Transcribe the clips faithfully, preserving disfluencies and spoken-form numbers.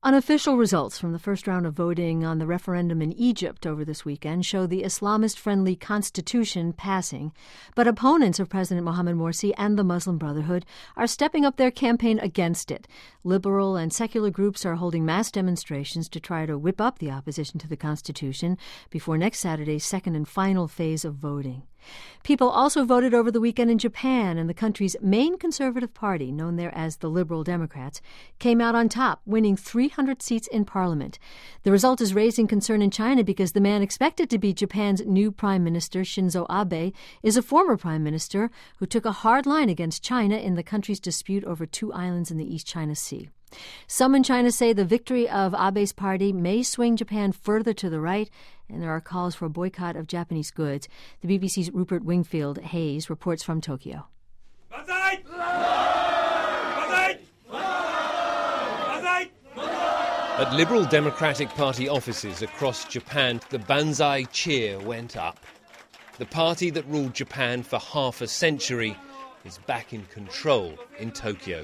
Unofficial results from the first round of voting on the referendum in Egypt over this weekend show the Islamist-friendly constitution passing. But opponents of President Mohamed Morsi and the Muslim Brotherhood are stepping up their campaign against it. Liberal and secular groups are holding mass demonstrations to try to whip up the opposition to the constitution before next Saturday's second and final phase of voting. People also voted over the weekend in Japan, and the country's main conservative party, known there as the Liberal Democrats, came out on top, winning three hundred seats in parliament. The result is raising concern in China because the man expected to be Japan's new prime minister, Shinzo Abe, is a former prime minister who took a hard line against China in the country's dispute over two islands in the East China Sea. Some in China say the victory of Abe's party may swing Japan further to the right, and there are calls for a boycott of Japanese goods. The B B C's Rupert Wingfield Hayes reports from Tokyo. Banzai! Banzai! Banzai! At Liberal Democratic Party offices across Japan, the Banzai cheer went up. The party that ruled Japan for half a century is back in control in Tokyo.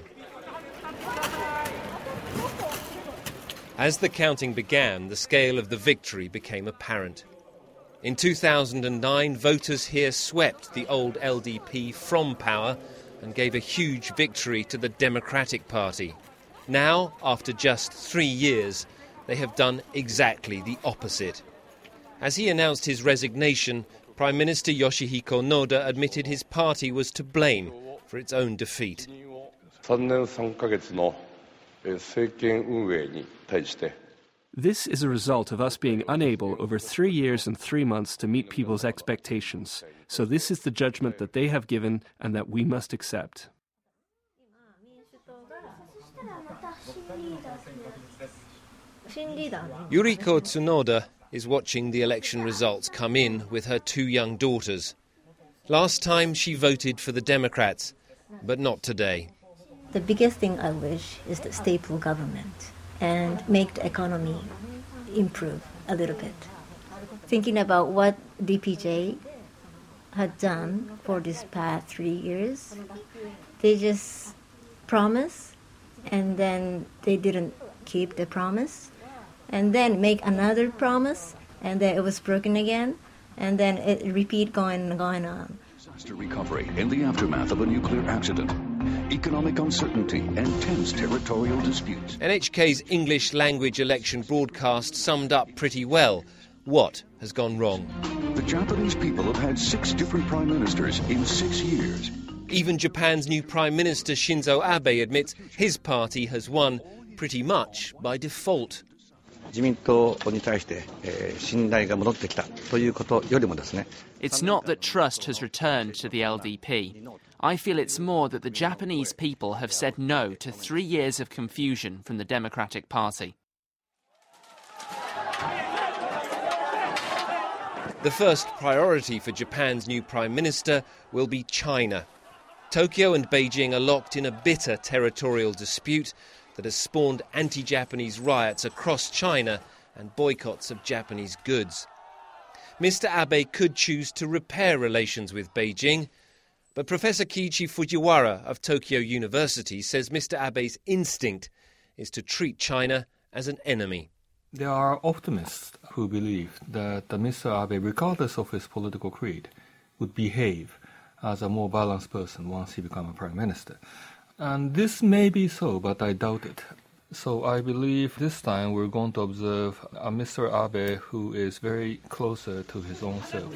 As the counting began, the scale of the victory became apparent. In two thousand nine, voters here swept the old L D P from power and gave a huge victory to the Democratic Party. Now, after just three years, they have done exactly the opposite. As he announced his resignation, Prime Minister Yoshihiko Noda admitted his party was to blame for its own defeat. This is a result of us being unable over three years and three months to meet people's expectations. So this is the judgment that they have given and that we must accept. Yuriko Tsunoda is watching the election results come in with her two young daughters. Last time she voted for the Democrats, but not today. The biggest thing I wish is the stable government and make the economy improve a little bit. Thinking about what D P J had done for this past three years, they just promised and then they didn't keep the promise, and then make another promise and then it was broken again, and then it repeat going and going on. Disaster recovery in the aftermath of a nuclear accident. Economic uncertainty and tense territorial disputes. N H K's English language election broadcast summed up pretty well what has gone wrong. The Japanese people have had six different prime ministers in six years. Even Japan's new Prime Minister Shinzo Abe admits his party has won pretty much by default. It's not that trust has returned to the L D P. I feel it's more that the Japanese people have said no to three years of confusion from the Democratic Party. The first priority for Japan's new Prime Minister will be China. Tokyo and Beijing are locked in a bitter territorial dispute that has spawned anti-Japanese riots across China and boycotts of Japanese goods. Mister Abe could choose to repair relations with Beijing, but Professor Kiichi Fujiwara of Tokyo University says Mister Abe's instinct is to treat China as an enemy. There are optimists who believe that Mister Abe, regardless of his political creed, would behave as a more balanced person once he becomes a prime minister. And this may be so, but I doubt it. So I believe this time we're going to observe a Mister Abe who is very closer to his own self.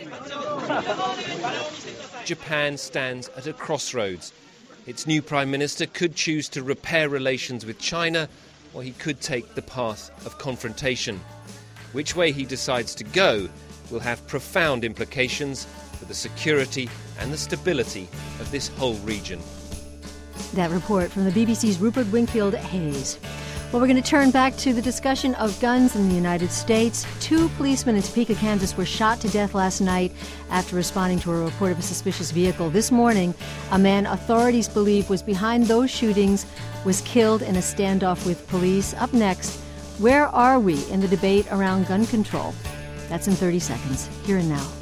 Japan stands at a crossroads. Its new prime minister could choose to repair relations with China, or he could take the path of confrontation. Which way he decides to go will have profound implications for the security and the stability of this whole region. That report from the B B C's Rupert Wingfield Hayes. Well, we're going to turn back to the discussion of guns in the United States. Two policemen in Topeka, Kansas were shot to death last night after responding to a report of a suspicious vehicle. This morning, a man authorities believe was behind those shootings was killed in a standoff with police. Up next, where are we in the debate around gun control? That's in thirty seconds, here and now.